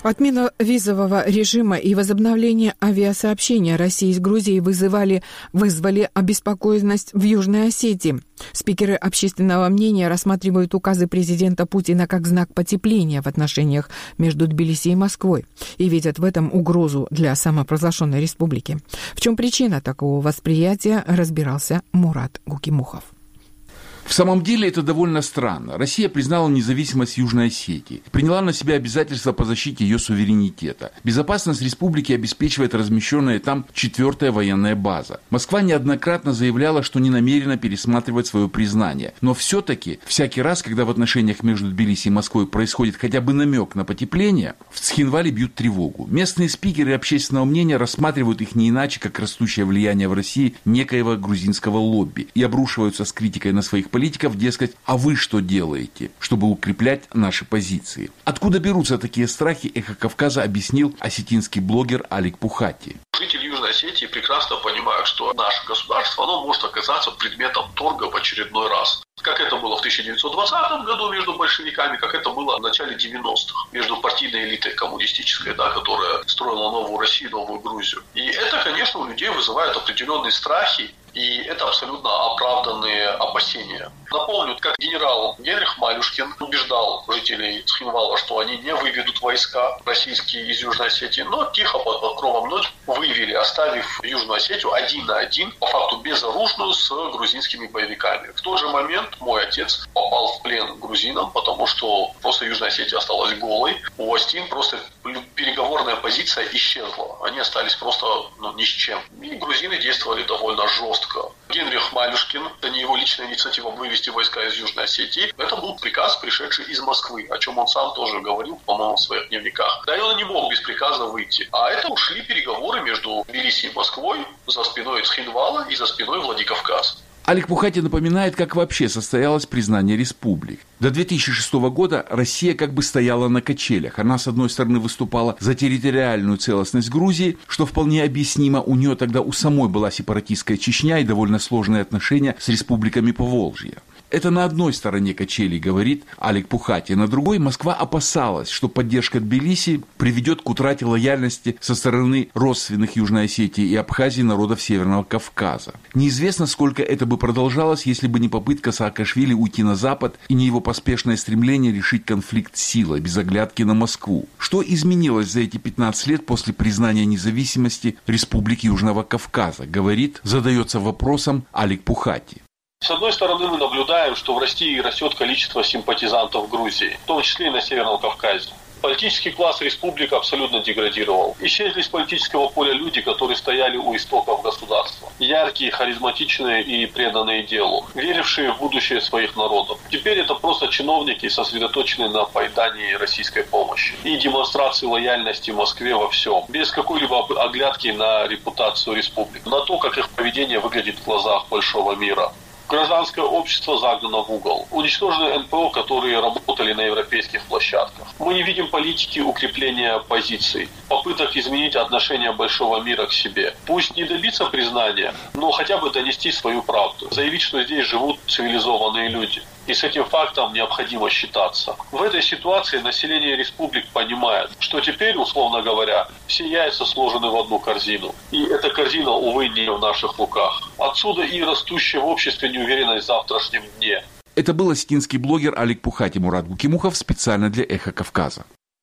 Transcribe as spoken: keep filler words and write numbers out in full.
Отмена визового режима и возобновление авиасообщения России с Грузией вызывали, вызвали обеспокоенность в Южной Осетии. Спикеры общественного мнения рассматривают указы президента Путина как знак потепления в отношениях между Тбилиси и Москвой и видят в этом угрозу для самопровозглашенной республики. В чем причина такого восприятия, разбирался Мурат Гукимухов. В самом деле это довольно странно. Россия признала независимость Южной Осетии, приняла на себя обязательства по защите ее суверенитета. Безопасность республики обеспечивает размещенная там четвертая военная база. Москва неоднократно заявляла, что не намерена пересматривать свое признание. Но все-таки всякий раз, когда в отношениях между Тбилиси и Москвой происходит хотя бы намек на потепление, в Цхинвале бьют тревогу. Местные спикеры общественного мнения рассматривают их не иначе, как растущее влияние в России некоего грузинского лобби и обрушиваются с критикой на своих политиков, дескать, а вы что делаете, чтобы укреплять наши позиции? Откуда берутся такие страхи, Эхо Кавказа объяснил осетинский блогер Алик Пухати. Жители Южной Осетии прекрасно понимают, что наше государство, оно может оказаться предметом торга в очередной раз. Как это было в тысяча девятьсот двадцатом году между большевиками, как это было в начале девяностых между партийной элитой коммунистической, да, которая строила новую Россию, новую Грузию. И это, конечно, у людей вызывает определенные страхи, и это абсолютно оправданные опасения. Напомню, как генерал Генрих Малюшкин убеждал жителей Цхинвала, что они не выведут войска российские из Южной Осетии, но тихо под покровом ночи вывели, оставив Южную Осетию один на один, по факту безоружную, с грузинскими боевиками. В тот же момент мой отец попал в плен к грузинам, потому что просто Южная Осетия осталась голой. У Остин просто переговорная позиция исчезла. Они остались просто ну, ни с чем. И грузины действовали довольно жестко. Генрих Малюшкин, это не его личная инициатива вывести войска из Южной Осетии, это был приказ, пришедший из Москвы, о чем он сам тоже говорил, по-моему, в своих дневниках. Да и он не мог без приказа выйти. А это ушли переговоры между Тбилиси и Москвой за спиной Цхинвала и за спиной Владикавказа. Алик Пухати напоминает, как вообще состоялось признание республик. До две тысячи шестого года Россия как бы стояла на качелях. Она, с одной стороны, выступала за территориальную целостность Грузии, что вполне объяснимо. У нее тогда у самой была сепаратистская Чечня и довольно сложные отношения с республиками Поволжья. Это на одной стороне качелей, говорит Алик Пухати. На другой Москва опасалась, что поддержка Тбилиси приведет к утрате лояльности со стороны родственных Южной Осетии и Абхазии народов Северного Кавказа. Неизвестно, сколько это бы продолжалось, если бы не попытка Саакашвили уйти на Запад и не его поспешное стремление решить конфликт силой, без оглядки на Москву. Что изменилось за эти пятнадцать лет после признания независимости Республики Южного Кавказа, говорит, задается вопросом Алик Пухати. С одной стороны, мы наблюдаем, что в России растет количество симпатизантов Грузии, в том числе и на Северном Кавказе. Политический класс республик абсолютно деградировал. Исчезли с политического поля люди, которые стояли у истоков государства. Яркие, харизматичные и преданные делу, верившие в будущее своих народов. Теперь это просто чиновники, сосредоточенные на поедании российской помощи и демонстрации лояльности Москве во всем, без какой-либо оглядки на репутацию республик, на то, как их поведение выглядит в глазах большого мира. Гражданское общество загнано в угол. Уничтожены эн пэ о, которые работали на европейских площадках. Мы не видим политики укрепления позиций, попыток изменить отношение большого мира к себе. Пусть не добиться признания, но хотя бы донести свою правду. Заявить, что здесь живут цивилизованные люди. И с этим фактом необходимо считаться. В этой ситуации население республик понимает, что теперь, условно говоря, все яйца сложены в одну корзину. И эта корзина, увы, не в наших руках. Отсюда и растущая в обществе неуверенность в завтрашнем дне. Это был осетинский блогер Алик Пухати. Мурат Гукимухов специально для Эхо Кавказа.